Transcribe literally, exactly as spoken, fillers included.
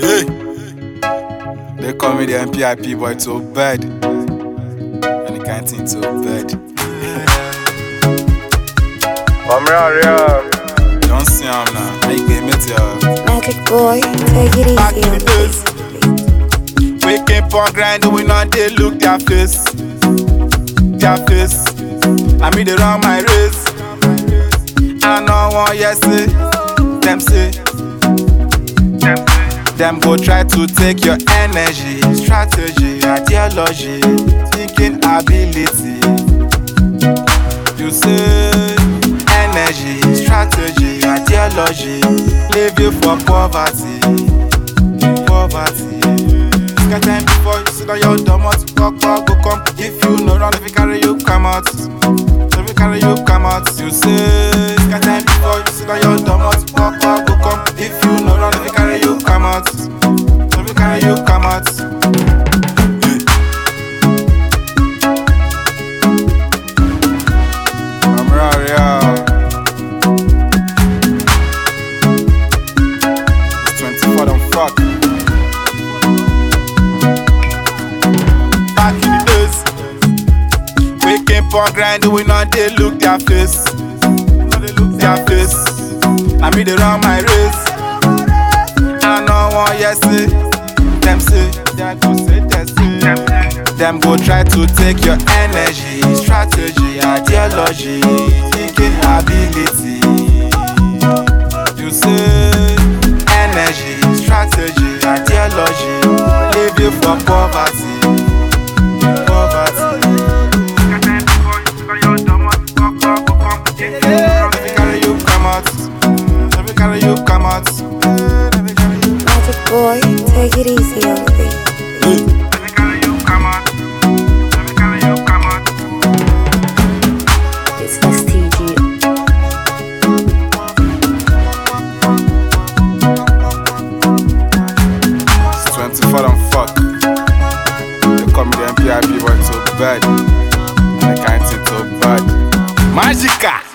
Hey, they call me the M P I P boy to bed. And the kind thing to bed. I'm real, real. Don't see him now. How you get me to your Magic boy, take it back easy in on the days? We keep on grinding, we not they look their face. Their face. I mean they run my race. I know one yes say. Them say. Them go try to take your energy, strategy, ideology, thinking ability. You say energy, strategy, ideology, leave you for poverty, poverty. Get time before you sit on your domot, walk, walk, go come. If you no run, if you carry you come out, if you carry you come out. You say get time before you sit on your domot, walk, walk, go come. If you no run, if you carry you come out, if you carry you come out. I'm real, real. It's twenty-four, don't fuck. Back in the days, we keep on grinding, we not they look their face. Their face. I mean they run my race. I know one yes say. Them say, them go say, they say. Them go try to take your energy, strategy, ideology, thinking ability. You say energy, strategy, ideology, leave you for poverty, poverty. Every carry you come out, every carry you come out. Magic boy, take it easy on the beat. Every carry you come out. Every carry you come out. It's S T G. It's twenty-four, don't fuck. They call me the M P I P boy to bed. And I can't sit to bed. Magica!